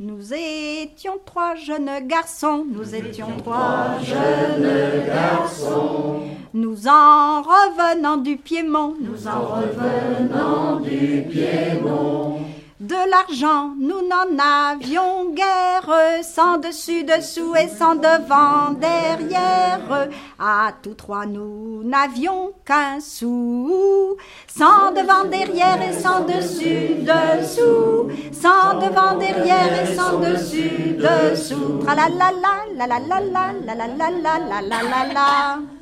Nous étions trois jeunes garçons, nous étions trois jeunes garçons. Nous en revenant du Piémont, nous en revenant du Piémont. De l'argent, nous n'en avions guère, sans dessus, dessous et sans devant, derrière. À tous trois, nous n'avions qu'un sou, sans devant, derrière et sans dessus, dessous, sans devant, derrière et sans dessus, dessous. Tra la la la la la la la la la la la la la la.